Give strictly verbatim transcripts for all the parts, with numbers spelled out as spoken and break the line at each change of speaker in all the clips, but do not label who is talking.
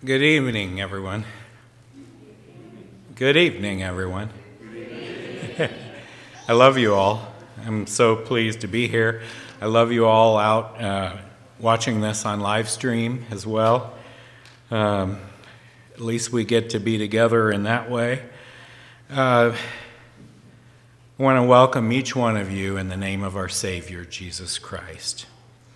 Good evening, everyone. Good evening, everyone. I love you all. I'm so pleased to be here. I love you all out uh, watching this on live stream as well. Um, at least we get to be together in that way. Uh, I want to welcome each one of you in the name of our Savior, Jesus Christ.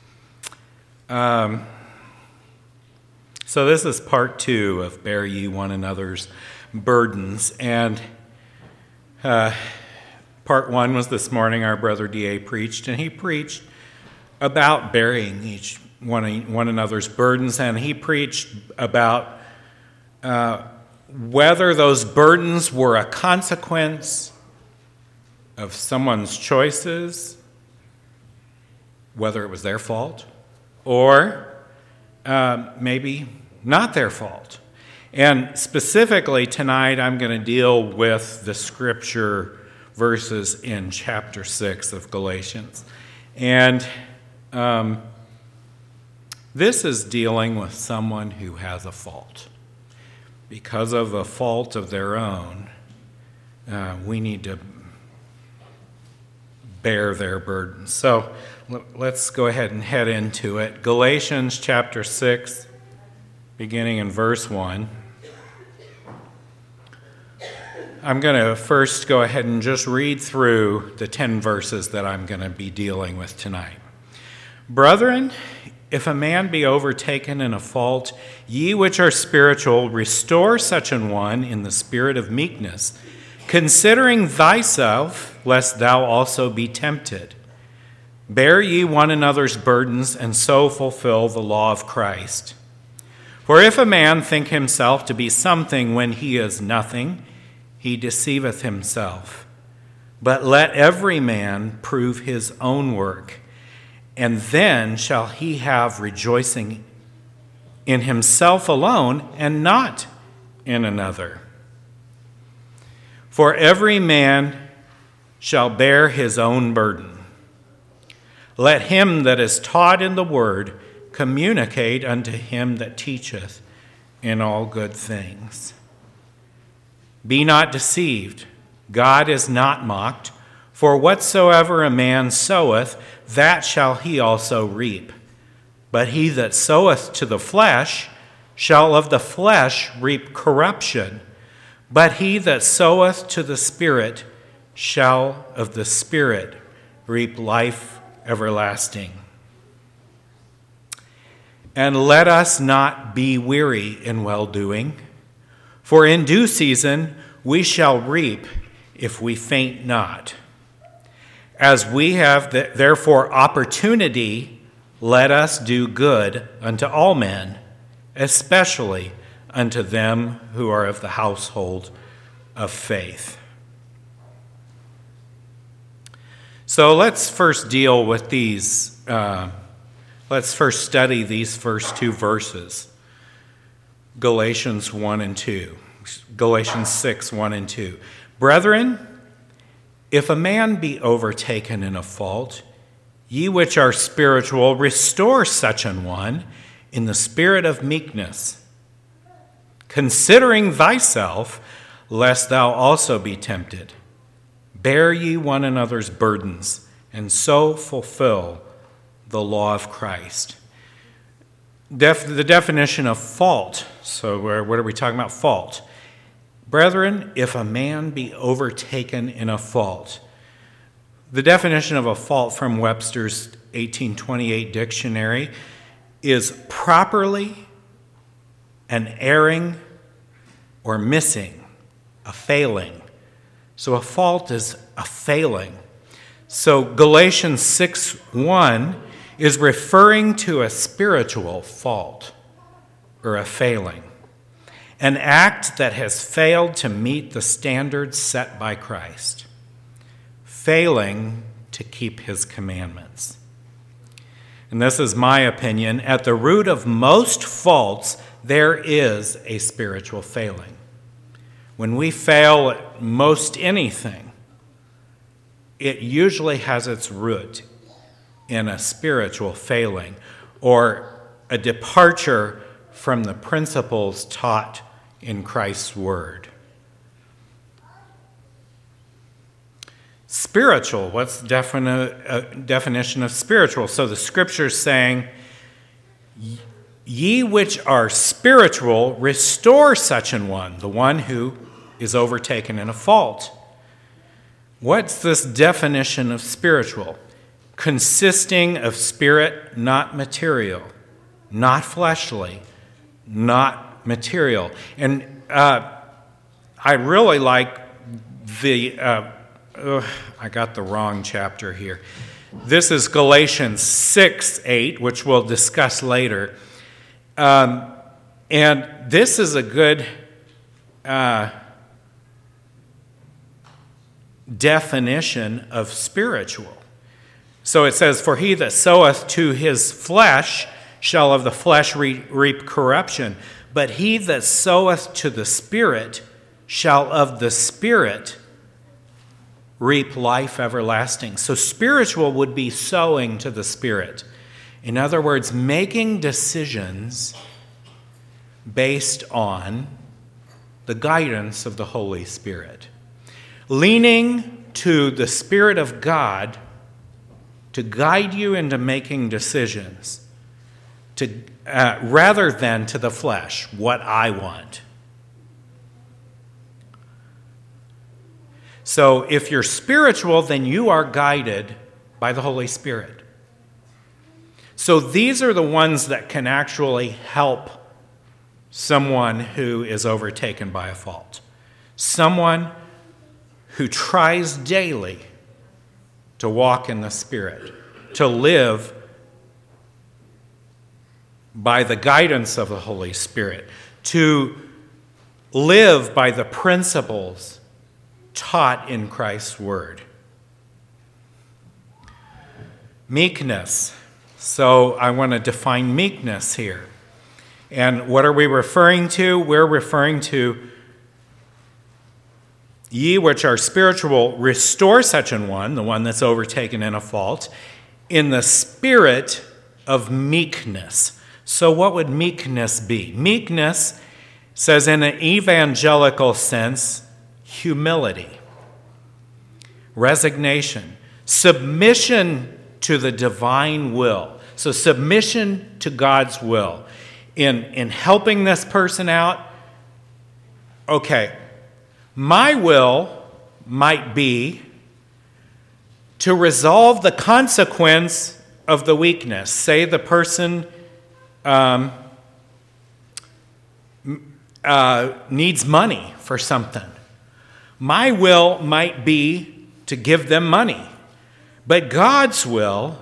Um, so this is part two of Bear Ye One Another's Burdens. And uh, part one was this morning, our brother D A preached, and he preached about bearing each one, one another's burdens, and he preached about uh, whether those burdens were a consequence of someone's choices, whether it was their fault, or uh, maybe not their fault. And specifically tonight, I'm going to deal with the scripture verses in chapter six of Galatians. And um, this is dealing with someone who has a fault. Because of a fault of their own, uh, we need to bear their burdens. So let's go ahead and head into it. Galatians chapter six, beginning in verse one. I'm going to first go ahead and just read through the ten verses that I'm going to be dealing with tonight. Brethren, if a man be overtaken in a fault, ye which are spiritual, restore such an one in the spirit of meekness, considering thyself, lest thou also be tempted. Bear ye one another's burdens, and so fulfill the law of Christ. For if a man think himself to be something when he is nothing, he deceiveth himself. But let every man prove his own work, and then shall he have rejoicing in himself alone, and not in another. For every man shall bear his own burden. Let him that is taught in the word communicate unto him that teacheth in all good things. Be not deceived, God is not mocked, for whatsoever a man soweth, that shall he also reap. But he that soweth to the flesh shall of the flesh reap corruption, but he that soweth to the Spirit shall of the Spirit reap life everlasting. And let us not be weary in well-doing, for in due season we shall reap if we faint not. As we have therefore opportunity, let us do good unto all men, especially unto them who are of the household of faith. So let's first deal with these, uh, let's first study these first two verses, Galatians one and two, Galatians six, one and two. Brethren, if a man be overtaken in a fault, ye which are spiritual, restore such an one in the spirit of meekness, considering thyself, lest thou also be tempted. Bear ye one another's burdens, and so fulfill the law of Christ. Def- the definition of fault. So what are we talking about? Fault. Brethren, if a man be overtaken in a fault. The definition of a fault from Webster's eighteen twenty-eight dictionary is properly an erring or missing, a failing. So a fault is a failing. So Galatians six one is referring to a spiritual fault or a failing, an act that has failed to meet the standards set by Christ, failing to keep his commandments. And this is my opinion. At the root of most faults, there is a spiritual failing. When we fail at most anything, it usually has its root in a spiritual failing or a departure from the principles taught in Christ's word. Spiritual, what's the defini- uh, definition of spiritual? So the scripture's saying, ye which are spiritual, restore such an one, the one who is overtaken in a fault. What's this definition of spiritual? Consisting of spirit, not material, not fleshly, not material. And uh, I really like the... Uh, Ugh, I got the wrong chapter here. This is Galatians six eight, which we'll discuss later. Um, and this is a good uh, definition of spiritual. So it says, for he that soweth to his flesh shall of the flesh re- reap corruption, but he that soweth to the Spirit shall of the Spirit reap life everlasting. So spiritual would be sowing to the Spirit. In other words, making decisions based on the guidance of the Holy Spirit. Leaning to the Spirit of God to guide you into making decisions, to, uh, rather than to the flesh, what I want. So if you're spiritual, then you are guided by the Holy Spirit. So these are the ones that can actually help someone who is overtaken by a fault. Someone who tries daily to walk in the Spirit, to live by the guidance of the Holy Spirit, to live by the principles taught in Christ's word. Meekness. So I want to define meekness here. And what are we referring to? We're referring to ye which are spiritual, restore such an one, the one that's overtaken in a fault, in the spirit of meekness. So what would meekness be? Meekness says in an evangelical sense, humility, resignation, submission to the divine will. So submission to God's will. In, in helping this person out, okay, my will might be to resolve the consequence of the weakness. Say the person um, uh, needs money for something. My will might be to give them money, but God's will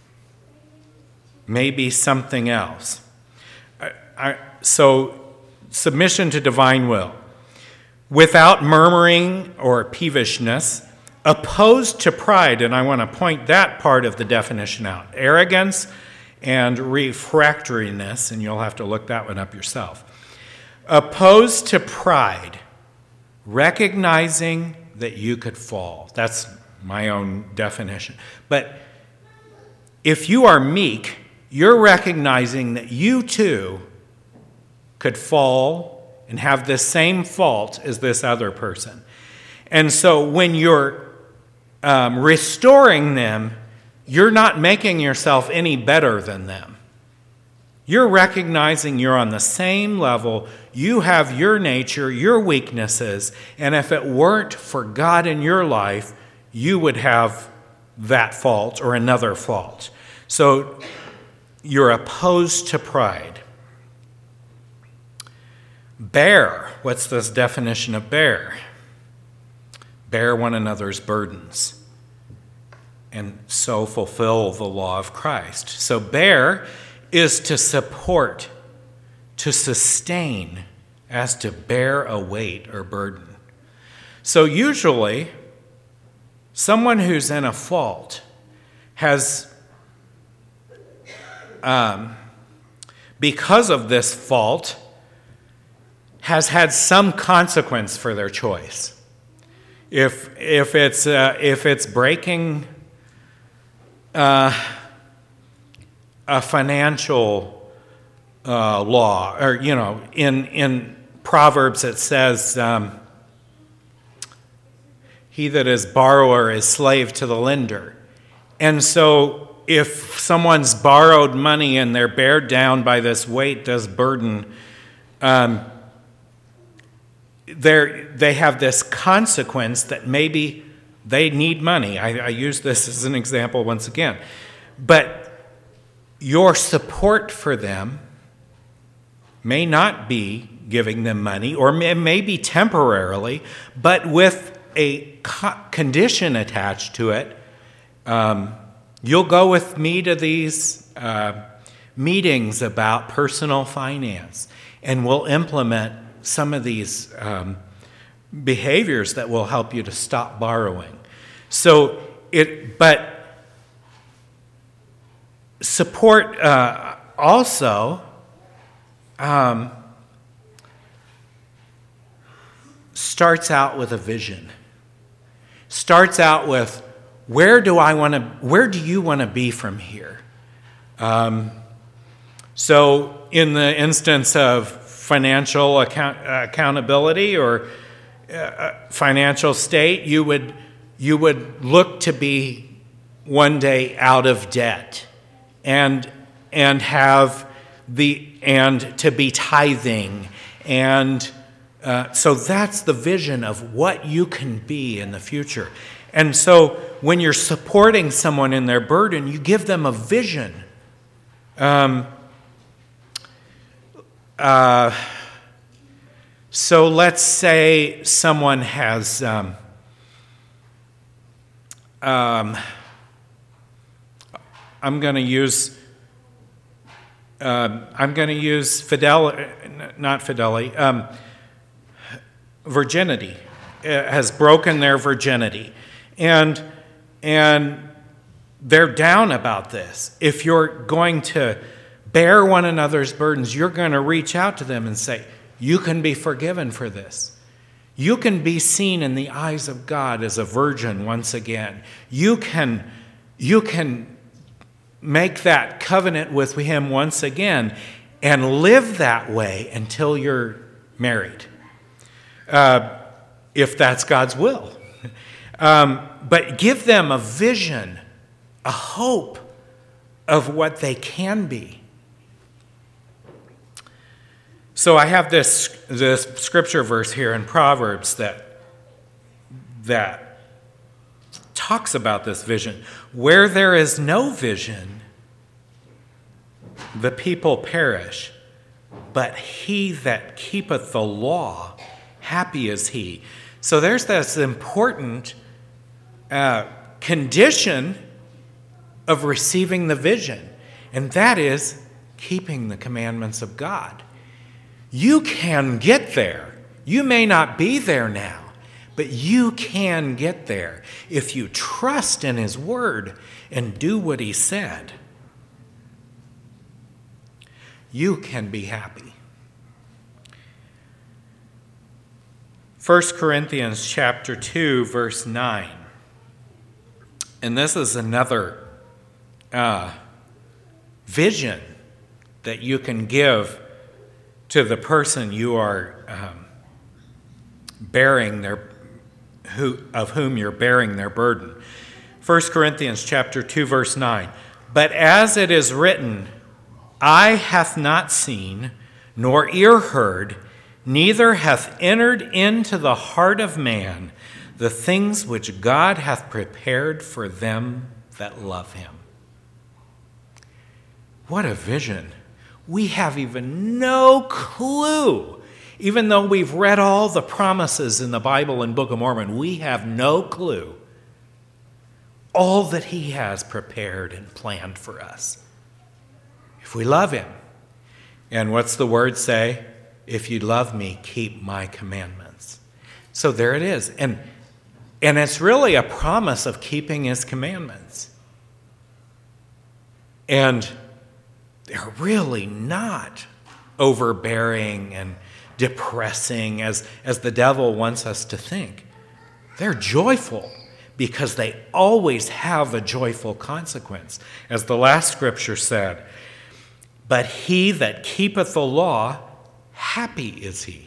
may be something else. I, I, so, submission to divine will. Without murmuring or peevishness, opposed to pride, and I want to point that part of the definition out. Arrogance and refractoriness, and you'll have to look that one up yourself. Opposed to pride, recognizing that you could fall. That's my own definition. But if you are meek, you're recognizing that you too could fall and have the same fault as this other person. And so when you're um, restoring them, you're not making yourself any better than them. You're recognizing you're on the same level. You have your nature, your weaknesses, and if it weren't for God in your life, you would have that fault or another fault. So you're opposed to pride. Bear. What's this definition of bear? Bear one another's burdens and so fulfill the law of Christ. So bear is to support, to sustain, as to bear a weight or burden. So usually, someone who's in a fault has, um, because of this fault, has had some consequence for their choice. If if it's uh, if it's breaking uh, a financial uh, law. Or, you know, in, in Proverbs it says, um, he that is borrower is slave to the lender. And so if someone's borrowed money and they're bared down by this weight, this burden, um, they have this consequence that maybe they need money. I, I use this as an example once again. But your support for them may not be giving them money, or may, may be temporarily, but with a co- condition attached to it. Um, you'll go with me to these uh, meetings about personal finance, and we'll implement some of these um, behaviors that will help you to stop borrowing. So it, but support uh, also um, starts out with a vision. Starts out with, where do I want to? Where do you want to be from here? Um, so, in the instance of financial account, accountability or uh, financial state, you would you would look to be one day out of debt, and and have the and to be tithing, and uh, so that's the vision of what you can be in the future. And so when you're supporting someone in their burden, you give them a vision. Um, uh, so let's say someone has um, um, I'm going to use uh, I'm going to use fidelity, not fidelity, um, virginity. It has broken their virginity. And and they're down about this. If you're going to bear one another's burdens, you're going to reach out to them and say, you can be forgiven for this. You can be seen in the eyes of God as a virgin once again. You can, you can make that covenant with him once again and live that way until you're married, uh, if that's God's will. Um, but give them a vision, a hope of what they can be. So I have this, this scripture verse here in Proverbs that, that talks about this vision. Where there is no vision, the people perish, but he that keepeth the law, happy is he. So there's this important Uh, condition of receiving the vision, and that is keeping the commandments of God. You can get there. You may not be there now, but you can get there if you trust in his word and do what he said. You can be happy. First Corinthians chapter two, verse nine. And this is another uh, vision that you can give to the person you are um, bearing their, who of whom you're bearing their burden. First Corinthians chapter two, verse nine. But as it is written, eye hath not seen, nor ear heard, neither hath entered into the heart of man the things which God hath prepared for them that love him. What a vision. We have even no clue. Even though we've read all the promises in the Bible and Book of Mormon, we have no clue all that he has prepared and planned for us. If we love him. And what's the word say? If you love me, keep my commandments. So there it is. And And it's really a promise of keeping his commandments. And they're really not overbearing and depressing as, as the devil wants us to think. They're joyful because they always have a joyful consequence. As the last scripture said, But he that keepeth the law, happy is he.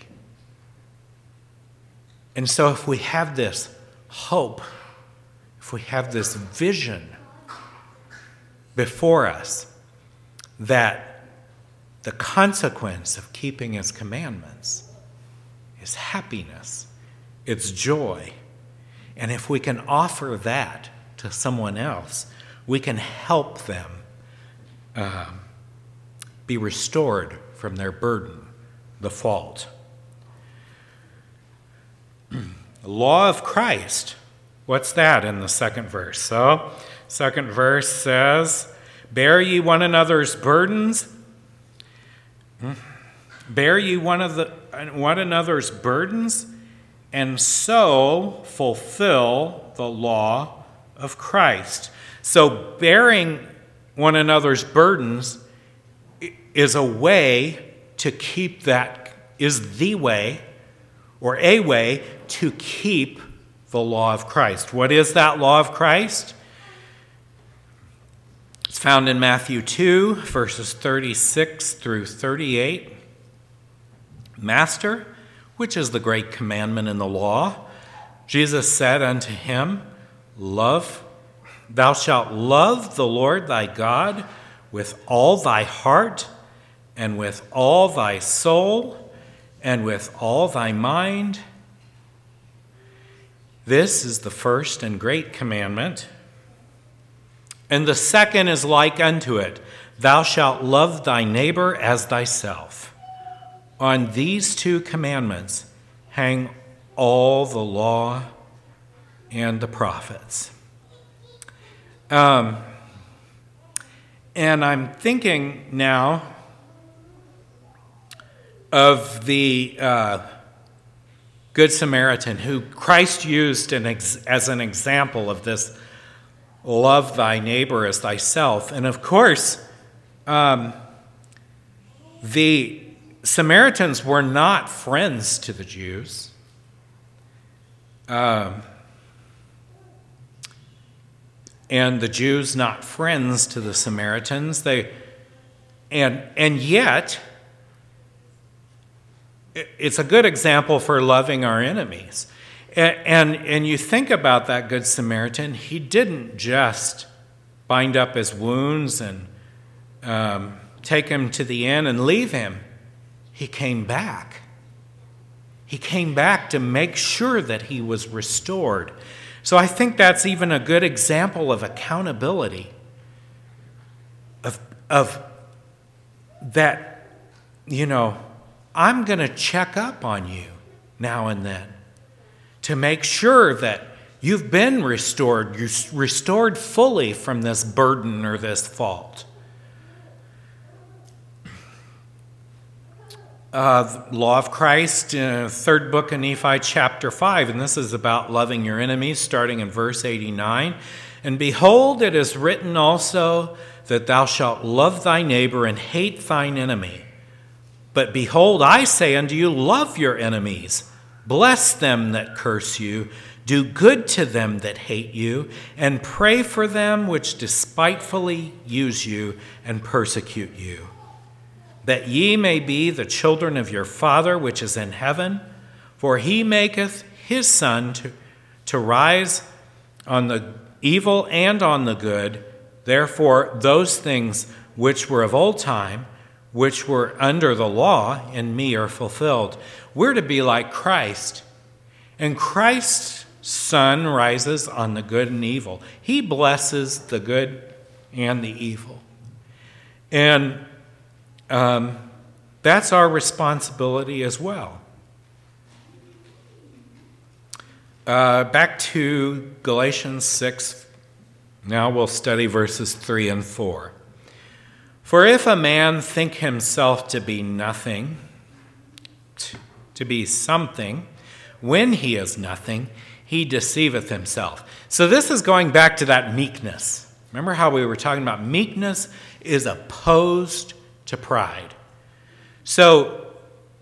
And so if we have this hope, if we have this vision before us that the consequence of keeping his commandments is happiness, it's joy, and if we can offer that to someone else, we can help them um, be restored from their burden, the fault. The law of Christ. What's that in the second verse? So, second verse says, bear ye one another's burdens. Bear ye one of the one another's burdens, and so fulfill the law of Christ. So bearing one another's burdens is a way to keep that, is the way, or a way to keep the law of Christ. What is that law of Christ? It's found in Matthew two, verses thirty-six through thirty-eight. Master, which is the great commandment in the law? Jesus said unto him, Love, thou shalt love the Lord thy God with all thy heart, and with all thy soul, and with all thy mind. This is the first and great commandment. And the second is like unto it, thou shalt love thy neighbor as thyself. On these two commandments hang all the law and the prophets. Um, and I'm thinking now of the uh, Good Samaritan who Christ used an ex- as an example of this love thy neighbor as thyself. And of course, um, the Samaritans were not friends to the Jews. Um, and the Jews not friends to the Samaritans. They, and and yet, it's a good example for loving our enemies. And, and, and you think about that Good Samaritan, he didn't just bind up his wounds and um, take him to the inn and leave him. He came back. He came back to make sure that he was restored. So I think that's even a good example of accountability, of, of that, you know, I'm going to check up on you now and then to make sure that you've been restored, you're restored fully from this burden or this fault. Uh, Law of Christ, uh, third book of Nephi, chapter five, and this is about loving your enemies, starting in verse eighty-nine. And behold, it is written also that thou shalt love thy neighbor and hate thine enemy. But behold, I say unto you, love your enemies, bless them that curse you, do good to them that hate you, and pray for them which despitefully use you and persecute you, that ye may be the children of your Father which is in heaven, for he maketh his sun to, to rise on the evil and on the good. Therefore, those things which were of old time, which were under the law, in me are fulfilled. We're to be like Christ. And Christ's sun rises on the good and evil. He blesses the good and the evil. And um, that's our responsibility as well. Uh, back to Galatians six. Now we'll study verses three and four. For if a man think himself to be nothing, to be something, when he is nothing, he deceiveth himself. So this is going back to that meekness. Remember how we were talking about meekness is opposed to pride. So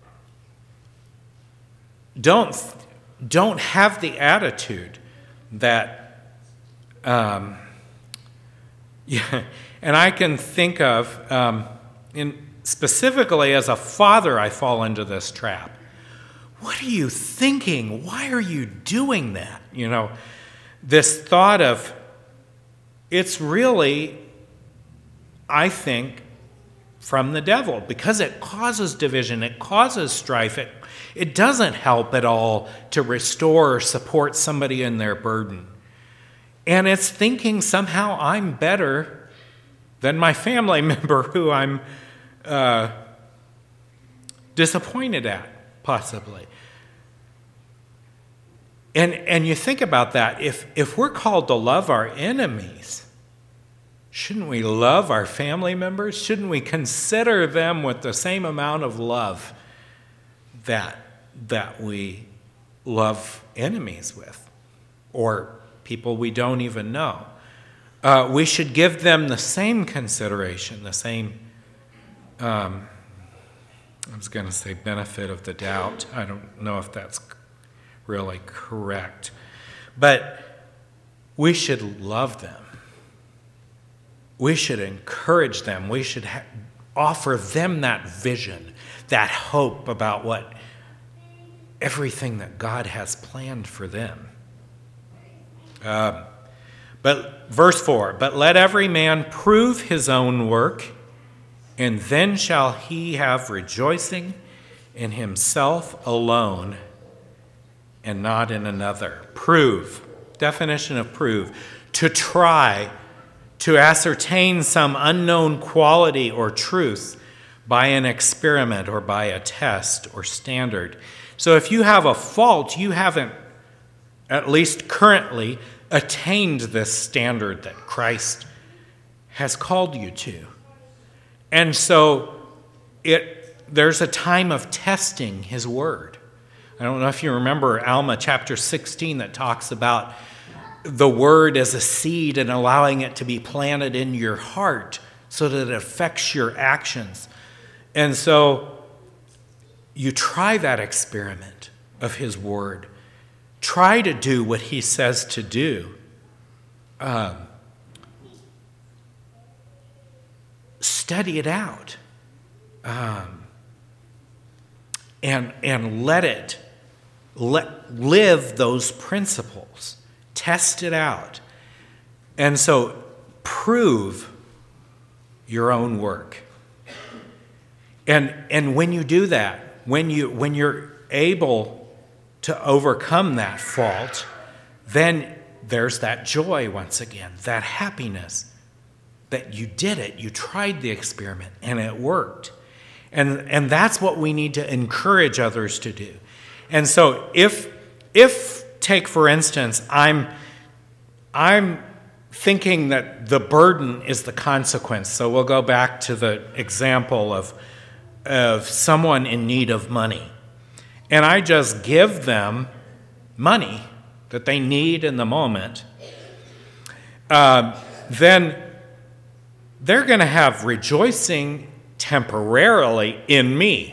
don't, don't have the attitude that, um, yeah, and I can think of, um, and specifically as a father, I fall into this trap. What are you thinking? Why are you doing that? You know, this thought of, it's really, I think, from the devil, because it causes division, it causes strife, it, it doesn't help at all to restore or support somebody in their burden. And it's thinking somehow I'm better than my family member who I'm uh, disappointed at, possibly. And and you think about that, if if we're called to love our enemies, shouldn't we love our family members? Shouldn't we consider them with the same amount of love that that we love enemies with, or people we don't even know? Uh, we should give them the same consideration, the same, um, I was going to say benefit of the doubt. I don't know if that's really correct. But we should love them. We should encourage them. We should ha- offer them that vision, that hope about what everything that God has planned for them. Um, but verse four, but let every man prove his own work, and then shall he have rejoicing in himself alone and not in another. Prove. Definition of prove. To try, to ascertain some unknown quality or truth by an experiment or by a test or standard. So if you have a fault, you haven't, at least currently, attained this standard that Christ has called you to. And so it there's a time of testing his word. I don't know if you remember Alma chapter sixteen that talks about the word as a seed and allowing it to be planted in your heart so that it affects your actions. And so you try that experiment of his word. Try to do what he says to do. Um, study it out. Um, and, and let it let, live those principles. Test it out. And so prove your own work. And, and when you do that, when, you, when you're able to overcome that fault, then there's that joy once again, that happiness that you did it, you tried the experiment, and it worked. And, and that's what we need to encourage others to do. And so if, if take for instance, I'm, I'm thinking that the burden is the consequence. So we'll go back to the example of, of someone in need of money. And I just give them money that they need in the moment, uh, then they're going to have rejoicing temporarily in me.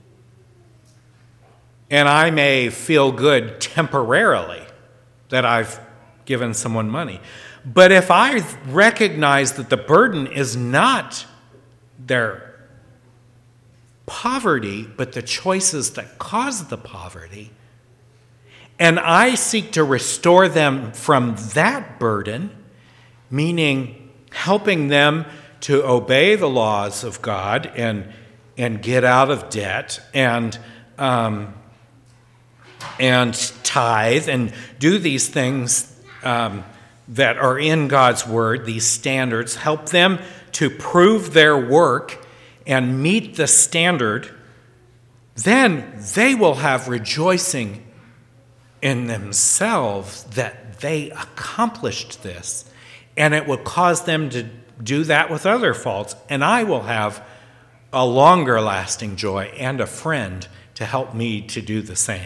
And I may feel good temporarily that I've given someone money. But if I recognize that the burden is not their poverty, but the choices that cause the poverty, and I seek to restore them from that burden, meaning helping them to obey the laws of God and and get out of debt and um, and tithe and do these things um, that are in God's word, these standards, help them to prove their work and meet the standard, then they will have rejoicing in themselves that they accomplished this. And it will cause them to do that with other faults. And I will have a longer lasting joy and a friend to help me to do the same.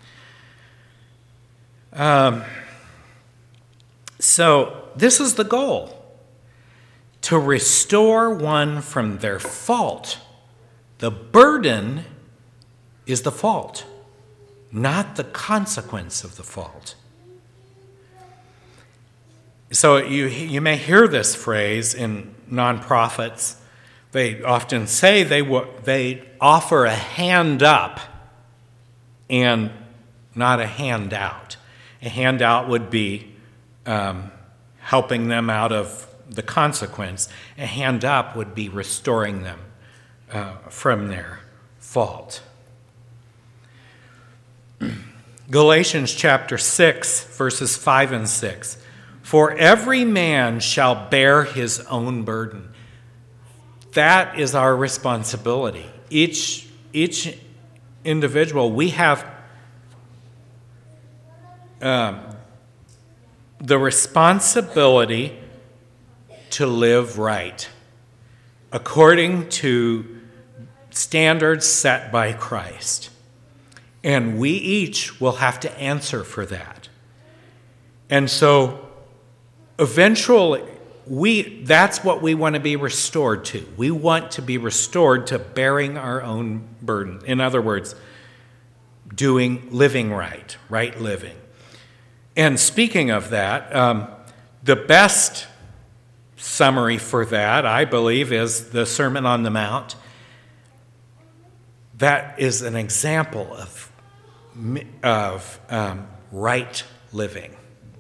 Um, so this is the goal. To restore one from their fault. The burden is the fault, not the consequence of the fault. So you you may hear this phrase in nonprofits they often say they w- they offer a hand up and not a handout. A handout would be um, helping them out of the consequence. A hand up would be restoring them uh, from their fault. Galatians chapter six, verses five and six. For every man shall bear his own burden. That is our responsibility. Each, each individual, we have um, the responsibility to live right according to standards set by Christ. And we each will have to answer for that. And so eventually, we that's what we want to be restored to. We want to be restored to bearing our own burden. In other words, doing, living right, right living. And speaking of that, um, the best summary for that, I believe, is the Sermon on the Mount. That is an example of of um, right living.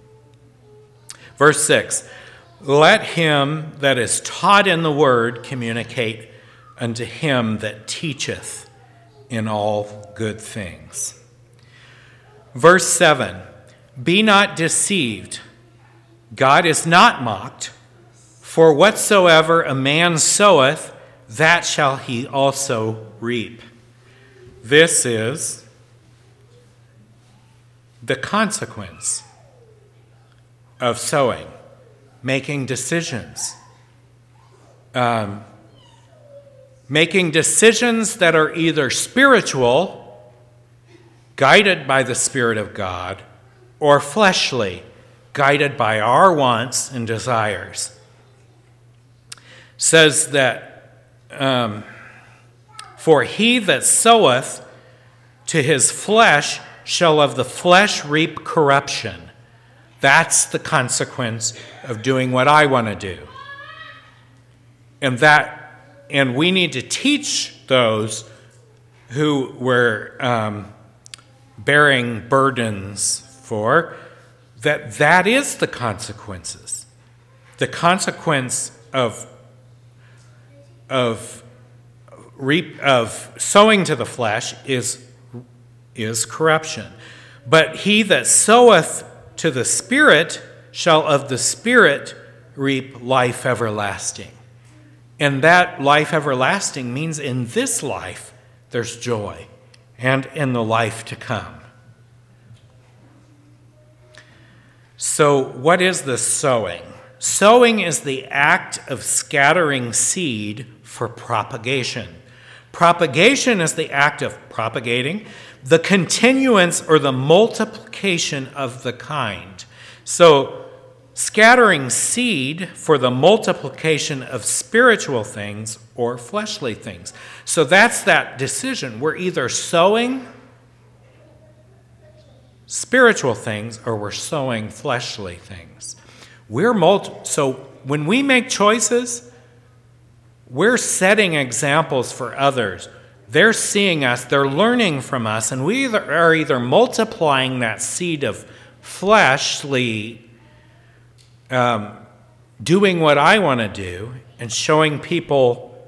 Verse six, let him that is taught in the word communicate unto him that teacheth in all good things. Verse seven, be not deceived, God is not mocked, for whatsoever a man soweth, that shall he also reap. This is the consequence of sowing, making decisions. Um, making decisions that are either spiritual, guided by the Spirit of God, or fleshly, guided by our wants and desires. Says that, um, for he that soweth to his flesh shall of the flesh reap corruption. That's the consequence of doing what I want to do. And that, and we need to teach those who we're um, bearing burdens for that that is the consequences. The consequence of of reap of sowing to the flesh is is corruption. But he that soweth to the Spirit shall of the Spirit reap life everlasting. And that life everlasting means in this life there's joy, and in the life to come. So what is the sowing? Sowing is the act of scattering seed for propagation. Propagation is the act of propagating, the continuance or the multiplication of the kind. So scattering seed for the multiplication of spiritual things or fleshly things. So that's that decision. We're either sowing spiritual things or we're sowing fleshly things. We're multi- so when we make choices, we're setting examples for others. They're seeing us, they're learning from us, and we either are either multiplying that seed of fleshly, um, doing what I want to do, and showing people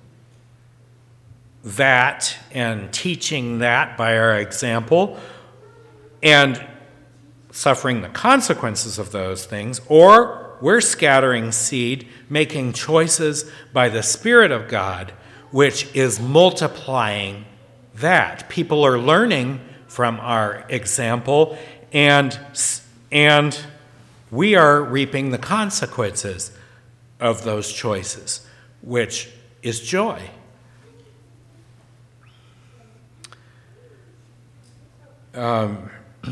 that and teaching that by our example, and suffering the consequences of those things, or we're scattering seed, making choices by the Spirit of God, which is multiplying that. People are learning from our example, and, and we are reaping the consequences of those choices, which is joy. Um,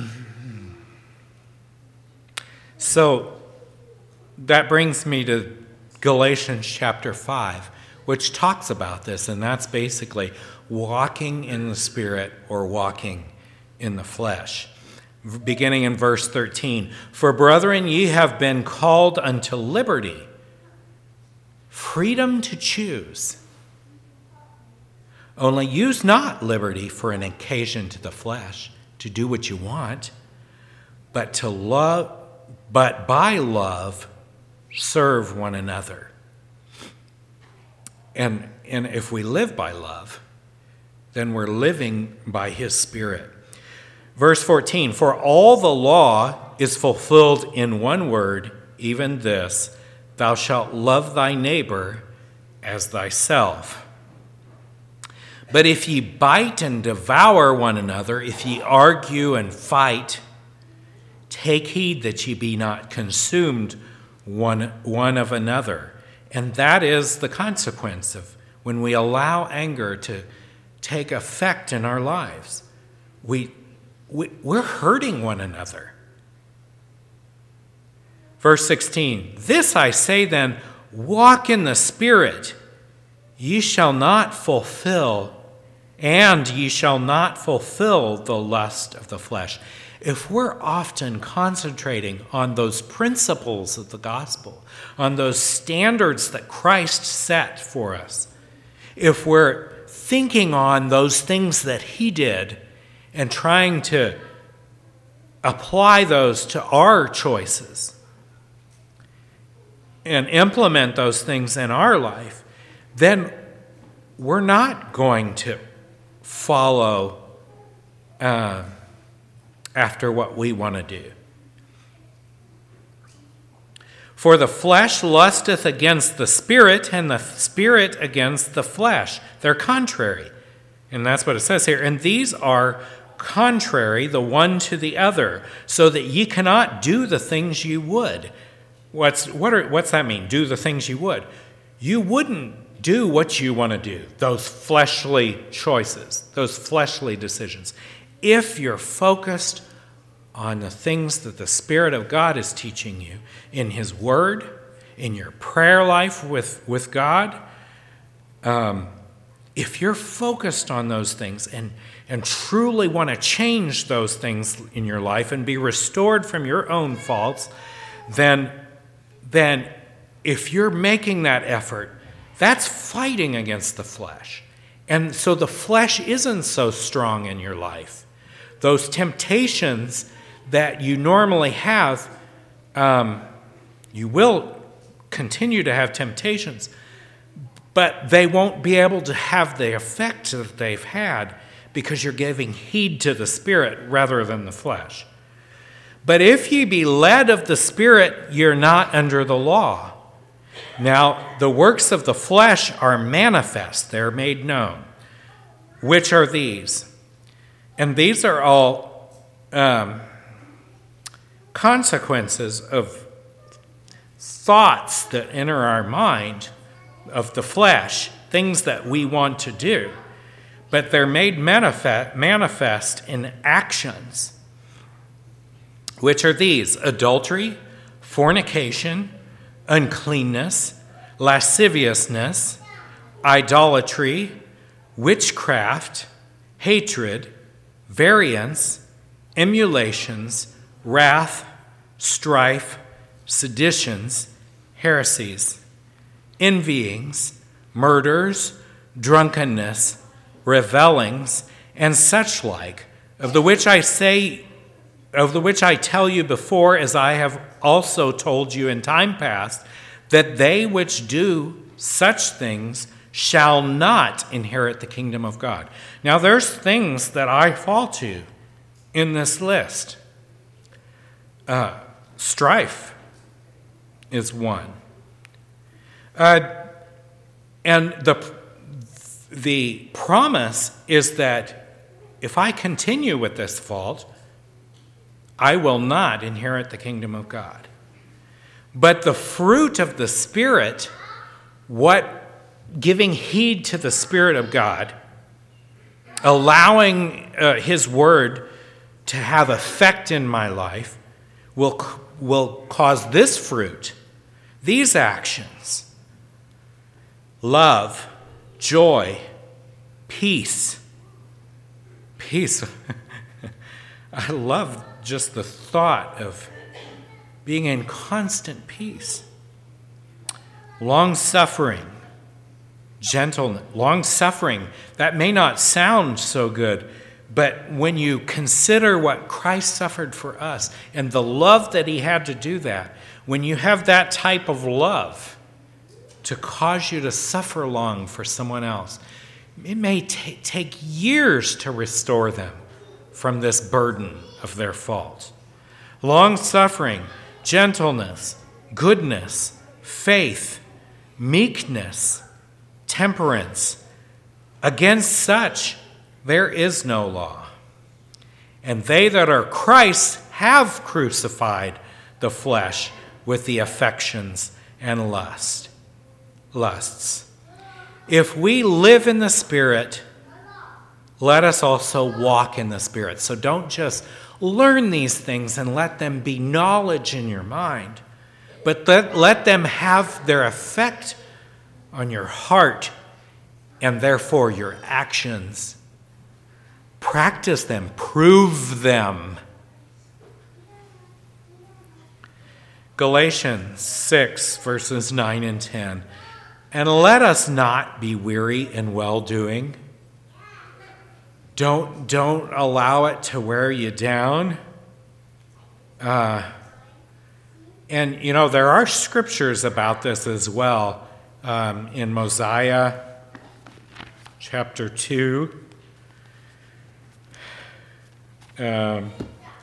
so that brings me to Galatians chapter five, which talks about this, and that's basically walking in the Spirit or walking in the flesh. Beginning in verse thirteen, for brethren, ye have been called unto liberty. freedom to choose. Only use not liberty for an occasion to the flesh, to do what you want, but to love, but by love serve one another. And, and if we live by love, then we're living by his Spirit. Verse fourteen, for all the law is fulfilled in one word, even this, thou shalt love thy neighbor as thyself. But if ye bite and devour one another, if ye argue and fight, take heed that ye be not consumed one, one of another. And that is the consequence of when we allow anger to take effect in our lives. We, we, we're hurting one another. Verse sixteen, this I say then, walk in the Spirit, ye shall not fulfill, and ye shall not fulfill the lust of the flesh. If we're often concentrating on those principles of the gospel, on those standards that Christ set for us, if we're thinking on those things that he did and trying to apply those to our choices and implement those things in our life, then we're not going to follow uh, after what we want to do. For the flesh lusteth against the Spirit, and the Spirit against the flesh. They're contrary. And that's what it says here. And these are contrary the one to the other, so that ye cannot do the things you would. What's, what are, what's that mean, do the things you would? You wouldn't do what you want to do, those fleshly choices, those fleshly decisions, if you're focused on the things that the Spirit of God is teaching you in his word, in your prayer life with, with God. Um, if you're focused on those things and, and truly want to change those things in your life and be restored from your own faults, then, then if you're making that effort, that's fighting against the flesh. And so the flesh isn't so strong in your life. Those temptations that you normally have, um, you will continue to have temptations, but they won't be able to have the effect that they've had because you're giving heed to the Spirit rather than the flesh. But if ye be led of the Spirit, you're not under the law. Now, the works of the flesh are manifest, they're made known. Which are these? And these are all um, consequences of thoughts that enter our mind of the flesh, things that we want to do. But they're made manifest, manifest in actions. Which are these? Adultery, fornication, uncleanness, lasciviousness, idolatry, witchcraft, hatred, variance, emulations, wrath, strife, seditions, heresies, envyings, murders, drunkenness, revellings, and such like, of the which I say, of the which I tell you before, as I have also told you in time past, that they which do such things shall not inherit the kingdom of God. Now, there's things that I fall to in this list. Uh, strife is one. Uh, and the, the promise is that if I continue with this fault, I will not inherit the kingdom of God. But the fruit of the Spirit, what giving heed to the Spirit of God, allowing uh, his word to have effect in my life, will, will cause this fruit, these actions: love, joy, peace. Peace. I love just the thought of being in constant peace. long-suffering, gentleness, long-suffering. That may not sound so good, but when you consider what Christ suffered for us and the love that he had to do that, when you have that type of love to cause you to suffer long for someone else, it may t- take years to restore them from this burden of their fault. Long-suffering, gentleness, goodness, faith, meekness, temperance. Against such there is no law. And they that are Christ have crucified the flesh with the affections and lust, lusts. If we live in the Spirit, let us also walk in the Spirit. So don't just learn these things and let them be knowledge in your mind, but let, let them have their effect on your heart and therefore your actions. Practice them, prove them. Galatians six, verses nine and ten. And let us not be weary in well-doing. Don't, don't allow it to wear you down. Uh, and, you know, there are scriptures about this as well. Um, in Mosiah chapter two. Um,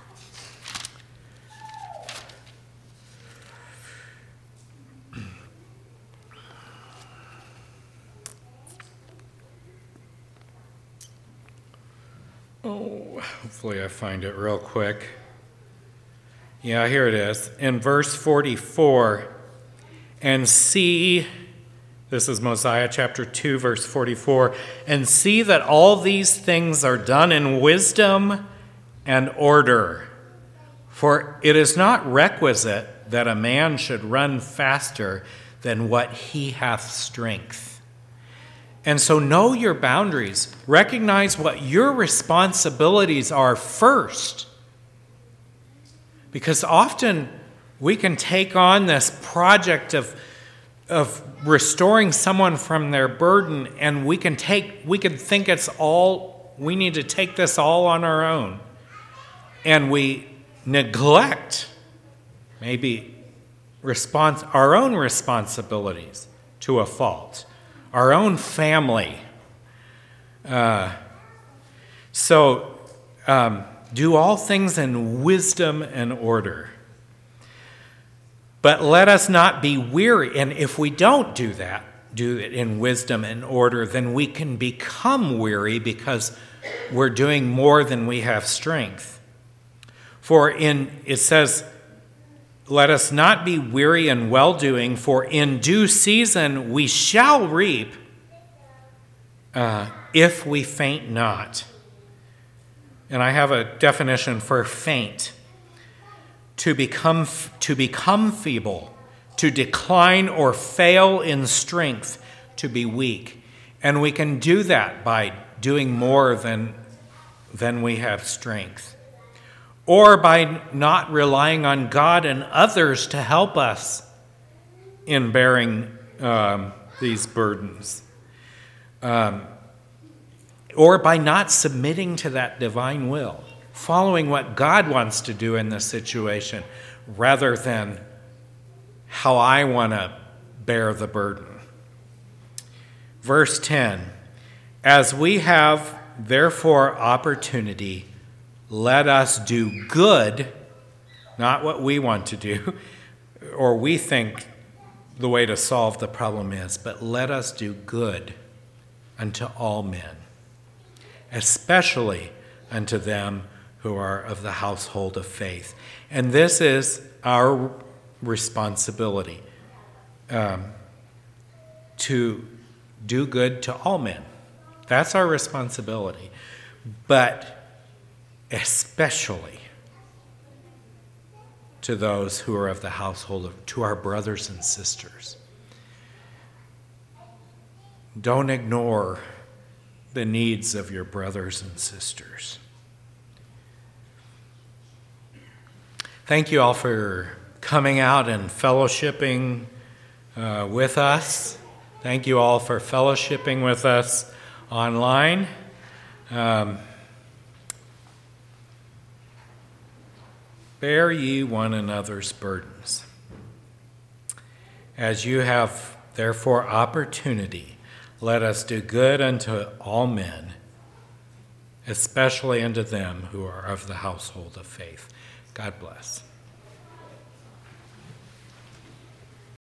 oh, hopefully I find it real quick. Yeah, here it is. In verse forty-four, and see, this is Mosiah chapter two, verse forty-four, and see that all these things are done in wisdom and order. For it is not requisite that a man should run faster than what he hath strength. And so know your boundaries. Recognize what your responsibilities are first. Because often we can take on this project of, of restoring someone from their burden, and we can take we can think it's all, we need to take this all on our own. And we neglect maybe response, our own responsibilities to a fault, our own family. Uh, so um, do all things in wisdom and order. But let us not be weary. And if we don't do that, do it in wisdom and order, then we can become weary because we're doing more than we have strength. For in, it says, let us not be weary in well-doing, for in due season we shall reap uh, if we faint not. And I have a definition for faint. To become, to become feeble, to decline or fail in strength, to be weak. And we can do that by doing more than, than we have strength. Or by not relying on God and others to help us in bearing um, these burdens. Um, or by not submitting to that divine will, following what God wants to do in this situation, rather than how I want to bear the burden. Verse ten, as we have therefore opportunity, let us do good, not what we want to do, or we think the way to solve the problem is, but let us do good unto all men, especially unto them who are of the household of faith. And this is our responsibility, um, to do good to all men. That's our responsibility. But especially to those who are of the household of, to our brothers and sisters. Don't ignore the needs of your brothers and sisters. Thank you all for coming out and fellowshipping uh, with us. Thank you all for fellowshipping with us online. Um, bear ye one another's burdens. As you have therefore opportunity, let us do good unto all men, especially unto them who are of the household of faith. God bless.